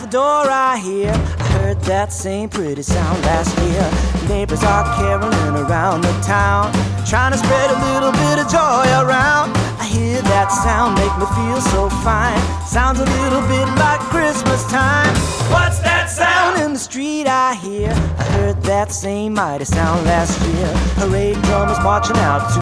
door I hear, I heard that same pretty sound last year. Neighbors are caroling around the town, trying to spread a little bit of joy around. I hear that sound make me feel so fine. Sounds a little bit like Christmas time. What's that sound in the street I hear? I heard that same mighty sound last year. Parade drummers marching out to